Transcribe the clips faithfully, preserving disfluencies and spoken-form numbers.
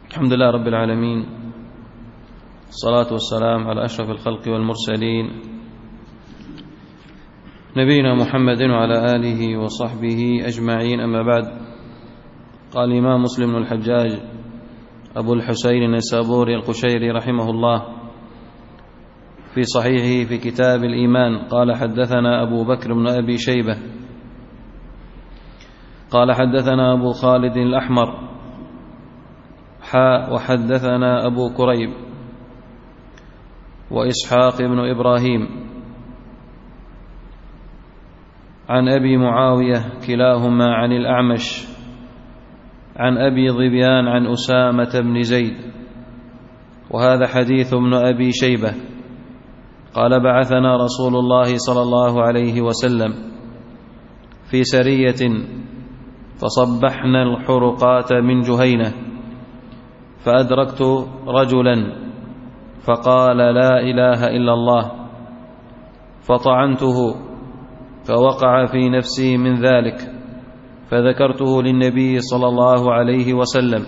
الحمد لله رب العالمين، الصلاة والسلام على أشرف الخلق والمرسلين نبينا محمد وعلى آله وصحبه أجمعين، أما بعد. قال الإمام مسلم بن الحجاج أبو الحسين النيسابوري القشيري رحمه الله في صحيحه في كتاب الإيمان قال: حدثنا أبو بكر بن أبي شيبة قال حدثنا أبو خالد الأحمر حاء وحدثنا أبو كريب وإسحاق بن إبراهيم عن أبي معاوية كلاهما عن الأعمش عن أبي ظبيان عن أسامة بن زيد، وهذا حديث ابن أبي شيبة قال: بعثنا رسول الله صلى الله عليه وسلم في سرية فصبحنا الحرقات من جهينة، فأدركت رجلا فقال: لا إله إلا الله، فطعنته فوقع في نفسي من ذلك، فذكرته للنبي صلى الله عليه وسلم،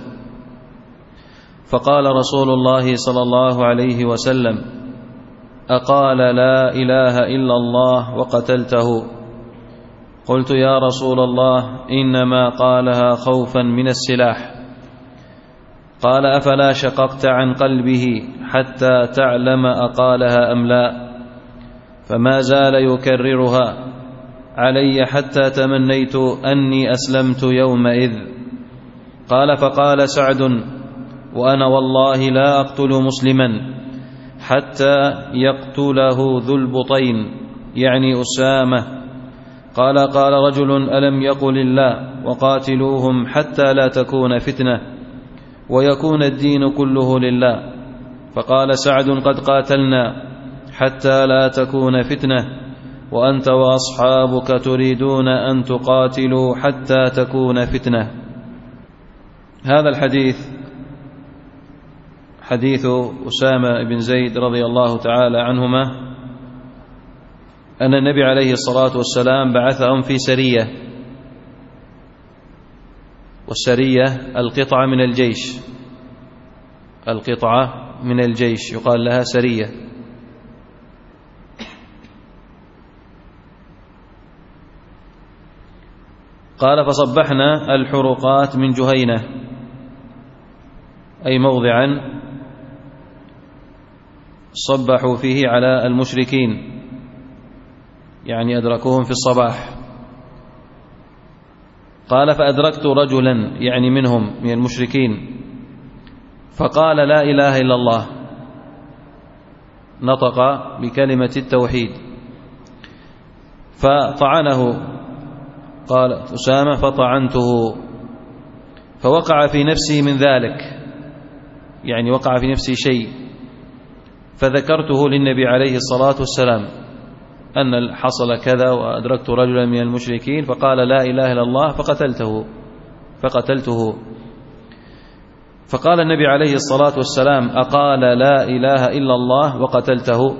فقال رسول الله صلى الله عليه وسلم: أقال لا إله إلا الله وقتلته؟ قلت: يا رسول الله، إنما قالها خوفا من السلاح. قال: أفلا شققت عن قلبه حتى تعلم أقالها أم لا؟ فما زال يكررها علي حتى تمنيت أني أسلمت يومئذ. قال: فقال سعد: وأنا والله لا أقتل مسلما حتى يقتله ذو البطين، يعني أسامة. قال: قال رجل: ألم يقل الله وقاتلوهم حتى لا تكون فتنة ويكون الدين كله لله؟ فقال سعد: قد قاتلنا حتى لا تكون فتنة، وأنت وأصحابك تريدون أن تقاتلوا حتى تكون فتنة. هذا الحديث حديث أسامة بن زيد رضي الله تعالى عنهما أن النبي عليه الصلاة والسلام بعثهم في سرية، والسرية القطعة من الجيش، القطعة من الجيش يقال لها سرية. قال: فصبحنا الحرقات من جهينة، أي موضعا صبحوا فيه على المشركين، يعني أدركوهم في الصباح. قال: فأدركت رجلا، يعني منهم من المشركين، فقال: لا إله إلا الله، نطق بكلمة التوحيد، فطعنه، قال أسامة: فطعنته فوقع في نفسي من ذلك، يعني وقع في نفسي شيء، فذكرته للنبي عليه الصلاة والسلام أن حصل كذا وأدركت رجلا من المشركين فقال لا إله إلا الله فقتلته فقتلته فقال النبي عليه الصلاة والسلام: أقال لا إله إلا الله وقتلته؟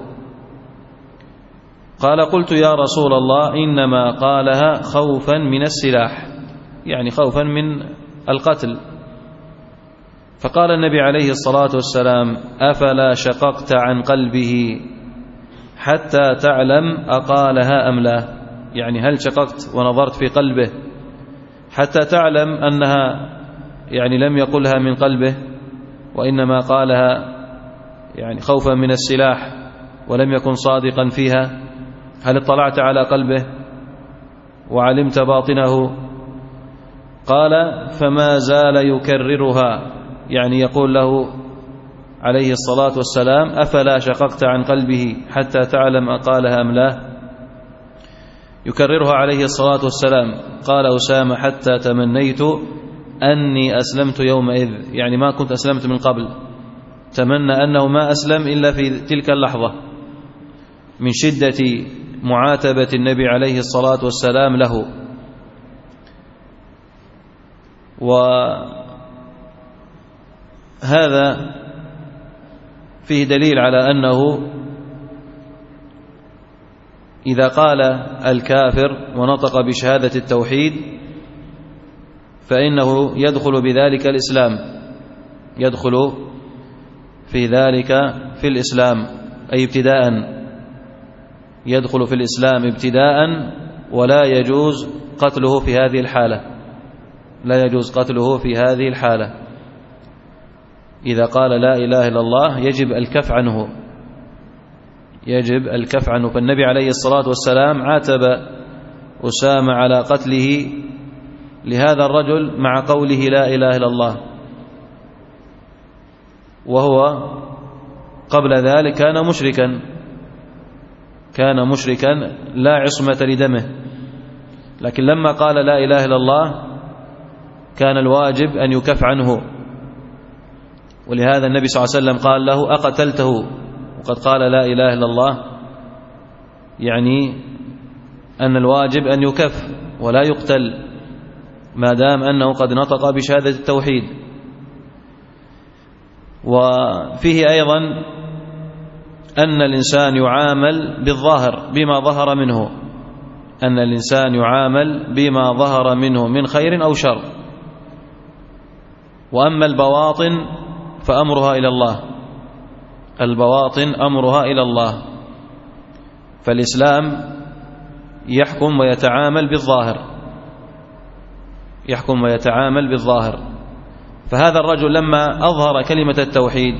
قال: قلت: يا رسول الله، إنما قالها خوفا من السلاح، يعني خوفا من القتل. فقال النبي عليه الصلاة والسلام: أفلا شققت عن قلبه حتى تعلم أقالها أم لا؟ يعني هل شققت ونظرت في قلبه حتى تعلم أنها يعني لم يقلها من قلبه وإنما قالها يعني خوفا من السلاح ولم يكن صادقا فيها؟ هل اطلعت على قلبه وعلمت باطنه؟ قال: فما زال يكررها، يعني يقول له عليه الصلاة والسلام: أفلا شققت عن قلبه حتى تعلم أقالها أم لا؟ يكررها عليه الصلاة والسلام. قال أسامة: حتى تمنيت أني أسلمت يومئذ، يعني ما كنت أسلمت من قبل، تمنى أنه ما أسلم إلا في تلك اللحظة من شدة معاتبة النبي عليه الصلاة والسلام له. وهذا فيه دليل على أنه إذا قال الكافر ونطق بشهادة التوحيد فإنه يدخل بذلك الإسلام، يدخل في ذلك في الإسلام، أي ابتداء يدخل في الإسلام ابتداء، ولا يجوز قتله في هذه الحالة، لا يجوز قتله في هذه الحالة. إذا قال لا إله إلا الله يجب الكف عنه، يجب الكف عنه. فالنبي عليه الصلاة والسلام عاتب أسامة على قتله لهذا الرجل مع قوله لا إله إلا الله، وهو قبل ذلك كان مشركا، كان مشركا لا عصمة لدمه، لكن لما قال لا إله إلا الله كان الواجب أن يكف عنه. ولهذا النبي صلى الله عليه وسلم قال له أقتلته وقد قال لا إله إلا الله، يعني أن الواجب أن يكف ولا يقتل ما دام أنه قد نطق بشهادة التوحيد. وفيه أيضا أن الإنسان يعامل بالظاهر بما ظهر منه، أن الإنسان يعامل بما ظهر منه من خير أو شر، وأما البواطن فأمرها إلى الله، البواطن أمرها إلى الله. فالإسلام يحكم ويتعامل بالظاهر، يحكم ويتعامل بالظاهر. فهذا الرجل لما أظهر كلمة التوحيد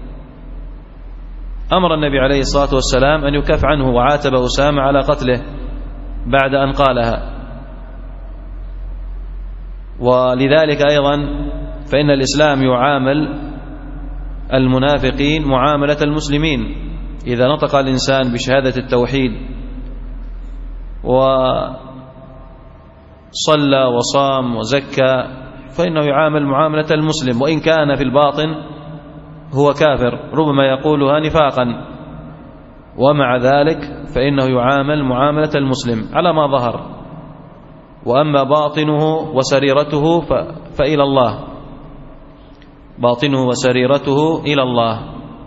أمر النبي عليه الصلاة والسلام أن يكف عنه، وعاتب أسامة على قتله بعد أن قالها. ولذلك أيضا فإن الإسلام يعامل المنافقين معاملة المسلمين. إذا نطق الإنسان بشهادة التوحيد وصلى وصام وزكى فإنه يعامل معاملة المسلم، وإن كان في الباطن هو كافر ربما يقولها نفاقا، ومع ذلك فإنه يعامل معاملة المسلم على ما ظهر. وأما باطنه وسريرته فإلى الله، باطنه وسريرته إلى الله.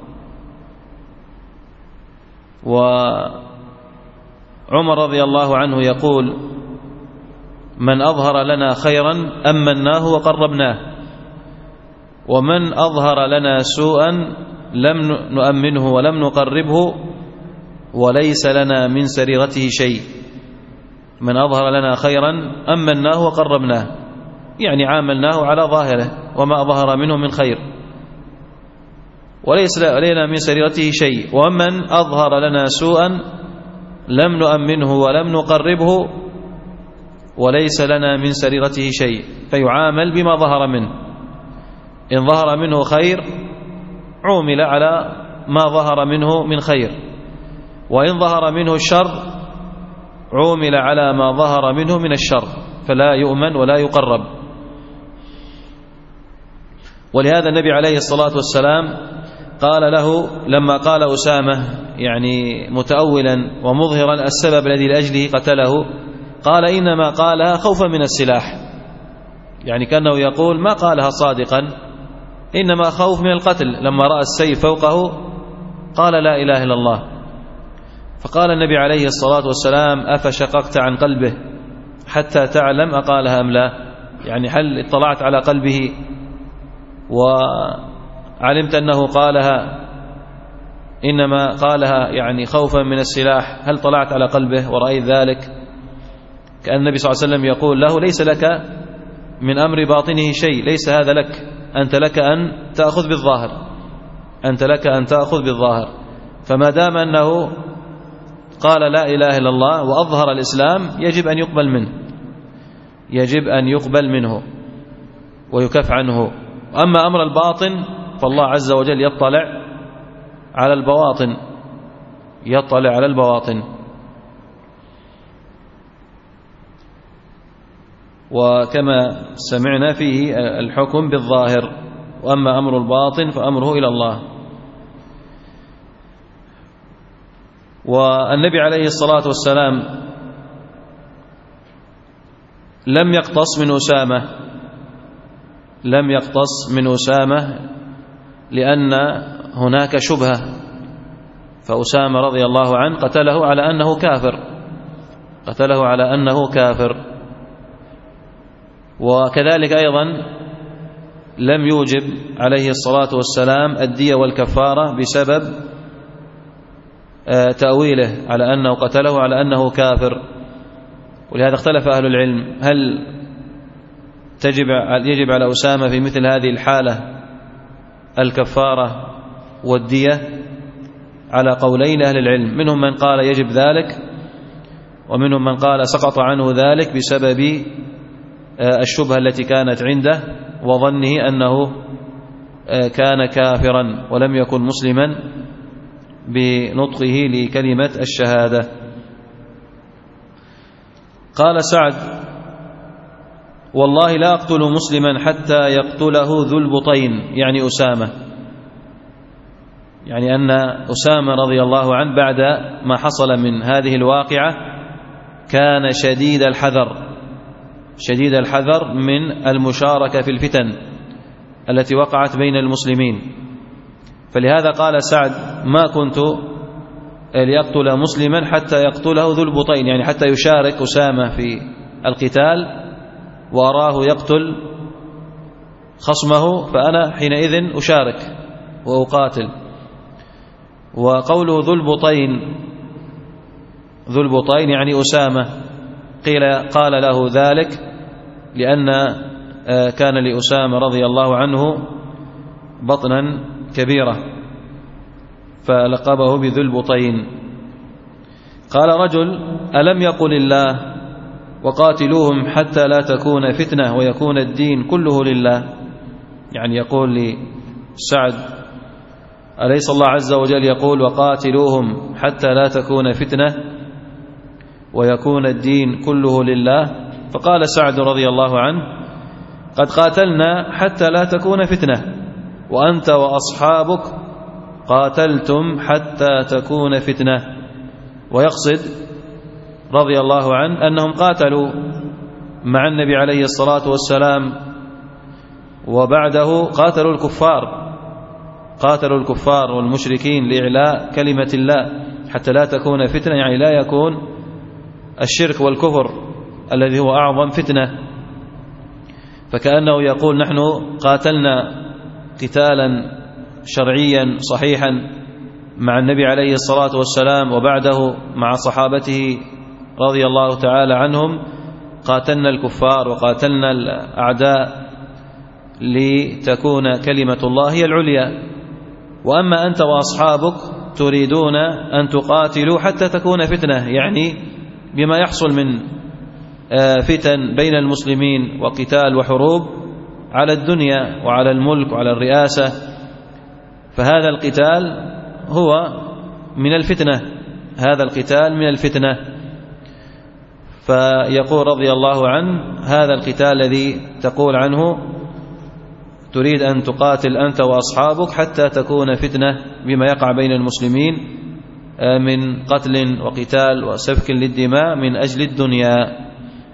وعمر رضي الله عنه يقول من أظهر لنا خيرا أمناه وقربناه، ومن أظهر لنا سوءا لم نؤمنه ولم نقربه وليس لنا من سريرته شيء. من أظهر لنا خيرا أمناه وقربناه، يعني عاملناه على ظاهره وما ظهر منه من خير، وليس لنا من سريرته شيء. ومن أظهر لنا سوءا لم نؤمنه ولم نقربه وليس لنا من سريرته شيء، فيعامل بما ظهر منه. إن ظهر منه خير عومل على ما ظهر منه من خير، وإن ظهر منه الشر عومل على ما ظهر منه من الشر، فلا يؤمن ولا يقرب. ولهذا النبي عليه الصلاة والسلام قال له لما قال أسامة يعني متأولا ومظهرا السبب الذي لأجله قتله، قال إنما قالها خوفا من السلاح، يعني كأنه يقول ما قالها صادقا، إنما خوف من القتل. لما رأى السيف فوقه قال لا إله إلا الله، فقال النبي عليه الصلاة والسلام أفشققت عن قلبه حتى تعلم أقالها أم لا، يعني هل اطلعت على قلبه وعلمت أنه قالها إنما قالها يعني خوفا من السلاح، هل طلعت على قلبه ورأيت ذلك؟ كأن النبي صلى الله عليه وسلم يقول له ليس لك من أمر باطنه شيء، ليس هذا لك، أنت لك أن تأخذ بالظاهر، أنت لك أن تأخذ بالظاهر. فما دام أنه قال لا إله إلا الله وأظهر الإسلام يجب أن يقبل منه، يجب أن يقبل منه ويكف عنه. أما أمر الباطن فالله عز وجل يطلع على البواطن، يطلع على البواطن. وكما سمعنا فيه الحكم بالظاهر، وأما أمر الباطن فأمره إلى الله. والنبي عليه الصلاة والسلام لم يقتص من أسامة، لم يقتص من أسامة لأن هناك شبهة، فأسامة رضي الله عنه قتله على أنه كافر، قتله على أنه كافر. وكذلك أيضا لم يوجب عليه الصلاة والسلام الدية والكفارة بسبب تأويله على أنه قتله على أنه كافر. ولهذا اختلف أهل العلم هل تجب يجب على أسامة في مثل هذه الحالة الكفارة والدية، على قولين أهل العلم، منهم من قال يجب ذلك، ومنهم من قال سقط عنه ذلك بسبب الشبهة التي كانت عنده وظنه أنه كان كافرا ولم يكن مسلما بنطقه لكلمة الشهادة. قال سعد: والله لا أقتل مسلما حتى يقتله ذو البطين، يعني أسامة، يعني أن أسامة رضي الله عنه بعد ما حصل من هذه الواقعة كان شديد الحذر شديد الحذر من المشاركة في الفتن التي وقعت بين المسلمين. فلهذا قال سعد: ما كنت ليقتل مسلما حتى يقتله ذو البطين، يعني حتى يشارك أسامة في القتال وأراه يقتل خصمه فأنا حينئذ أشارك وأقاتل. وقوله ذو البطين ذو البطين يعني أسامة، قيل قال له ذلك لأن كان لأسامة رضي الله عنه بطنا كبيرة فلقبه بذو البطين. قال رجل: ألم يقل الله وقاتلوهم حتى لا تكون فتنة ويكون الدين كله لله؟ يعني يقول لسعد: أليس الله عز وجل يقول وقاتلوهم حتى لا تكون فتنة ويكون الدين كله لله؟ فقال سعد رضي الله عنه: قد قاتلنا حتى لا تكون فتنة، وأنت وأصحابك قاتلتم حتى تكون فتنة. ويقصد رضي الله عنه أنهم قاتلوا مع النبي عليه الصلاة والسلام، وبعده قاتلوا الكفار قاتلوا الكفار والمشركين لإعلاء كلمة الله حتى لا تكون فتنة، يعني لا يكون الشرك والكفر الذي هو أعظم فتنة. فكأنه يقول: نحن قاتلنا قتالا شرعيا صحيحا مع النبي عليه الصلاة والسلام، وبعده مع صحابته رضي الله تعالى عنهم قاتلنا الكفار وقاتلنا الأعداء لتكون كلمة الله هي العليا. وأما أنت وأصحابك تريدون أن تقاتلوا حتى تكون فتنة، يعني بما يحصل من فتن بين المسلمين وقتال وحروب على الدنيا وعلى الملك وعلى الرئاسة، فهذا القتال هو من الفتنة هذا القتال من الفتنة. فيقول رضي الله عنه: هذا القتال الذي تقول عنه تريد أن تقاتل أنت وأصحابك حتى تكون فتنة بما يقع بين المسلمين من قتل وقتال وسفك للدماء من أجل الدنيا.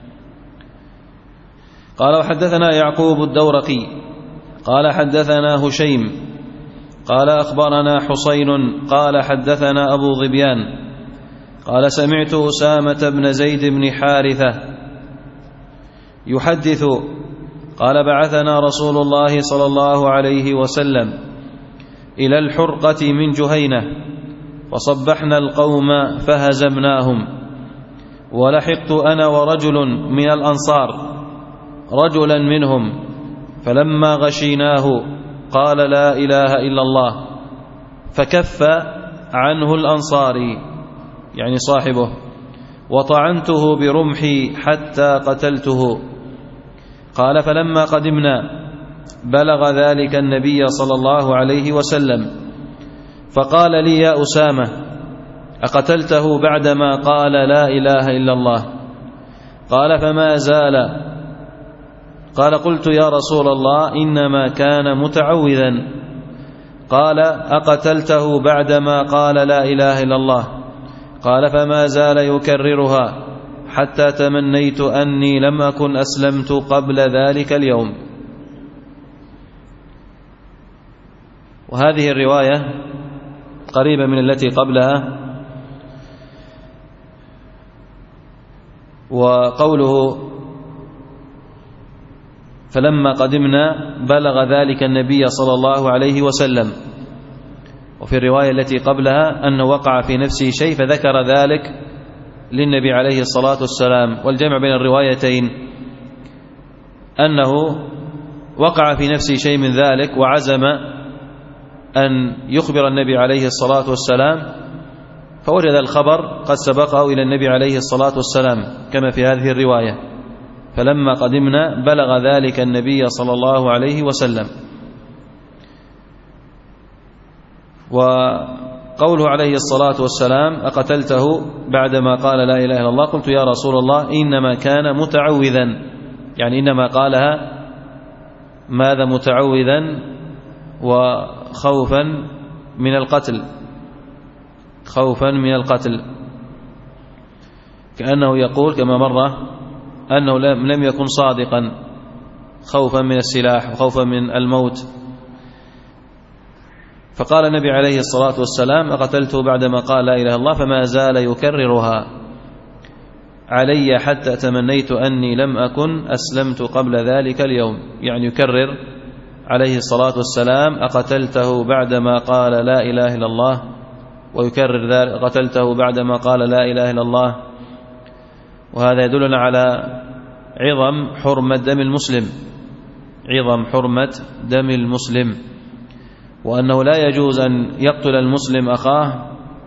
قال: وحدثنا يعقوب الدورقي قال حدثنا هشيم قال أخبرنا حسين قال حدثنا أبو ظبيان قال: سمعت أسامة بن زيد بن حارثة يحدث قال: بعثنا رسول الله صلى الله عليه وسلم إلى الحرقة من جهينة فصبحنا القوم فهزمناهم، ولحقت أنا ورجل من الأنصار رجلا منهم، فلما غشيناه قال: لا إله إلا الله، فكف عنه الأنصاري يعني صاحبه، وطعنته برمحي حتى قتلته. قال: فلما قدمنا بلغ ذلك النبي صلى الله عليه وسلم، فقال لي: يا أسامة، أقتلته بعدما قال لا إله إلا الله؟ قال: فما زال. قال: قلت: يا رسول الله، إنما كان متعوذا. قال: أقتلته بعدما قال لا إله إلا الله؟ قال: فما زال يكررها حتى تمنيت أني لم أكن أسلمت قبل ذلك اليوم. وهذه الرواية قريبة من التي قبلها. وقوله فلما قدمنا بلغ ذلك النبي صلى الله عليه وسلم. وفي الرواية التي قبلها أنه وقع في نفسه شيء فذكر ذلك للنبي عليه الصلاة والسلام. والجمع بين الروايتين أنه وقع في نفسه شيء من ذلك وعزم أن يخبر النبي عليه الصلاة والسلام، فورد الخبر قد سبقه إلى النبي عليه الصلاة والسلام كما في هذه الرواية. فلما قدمنا بلغ ذلك النبي صلى الله عليه وسلم. وقوله عليه الصلاة والسلام أقتلته بعدما قال لا إله إلا الله، قلت يا رسول الله إنما كان متعوذا، يعني إنما قالها ماذا؟ متعوذا وخوفا من القتل، خوفا من القتل، كأنه يقول كما مر أنه لم يكن صادقا، خوفا من السلاح وخوفا من الموت. فقال النبي عليه الصلاة والسلام أقتلته بعدما قال لا إله إلا الله، فما زال يكررها علي حتى تمنيت أني لم أكن أسلمت قبل ذلك اليوم، يعني يكرر عليه الصلاة والسلام أقتلته بعدما قال لا إله إلا الله، ويكرر ذلك قتلته بعدما قال لا إله إلا الله. وهذا يدلنا على عظم حرمة دم المسلم، عظم حرمة دم المسلم، وأنه لا يجوز أن يقتل المسلم أخاه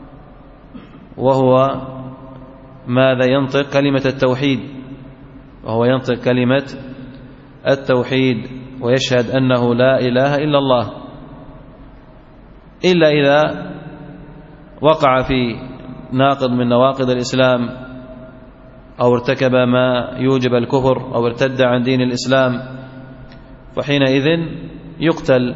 وهو ماذا؟ ينطق كلمة التوحيد، وهو ينطق كلمة التوحيد ويشهد أنه لا إله إلا الله، إلا إذا وقع في ناقض من نواقض الإسلام أو ارتكب ما يوجب الكفر أو ارتد عن دين الإسلام، فحينئذ يقتل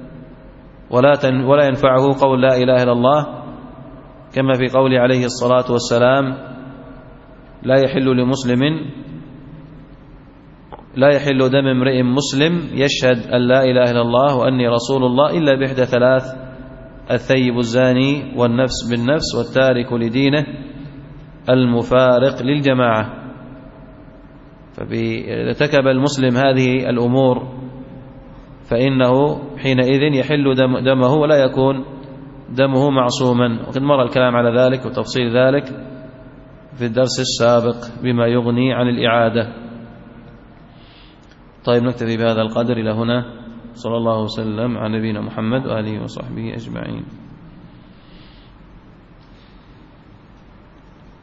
ولا ينفعه قول لا إله إلا الله، كما في قول عليه الصلاة والسلام لا يحل لمسلم لا يحل دم امرئ مسلم يشهد أن لا إله إلا الله وأني رسول الله إلا بإحدى ثلاث: الثيب الزاني والنفس بالنفس والتارك لدينه المفارق للجماعة. فإذا ارتكب المسلم هذه الأمور فإنه حينئذ يحل دم دمه ولا يكون دمه معصوما، وقد مر الكلام على ذلك وتفصيل ذلك في الدرس السابق بما يغني عن الإعادة. طيب، نكتفي بهذا القدر إلى هنا. صلى الله وسلم على نبينا محمد وآله وصحبه أجمعين.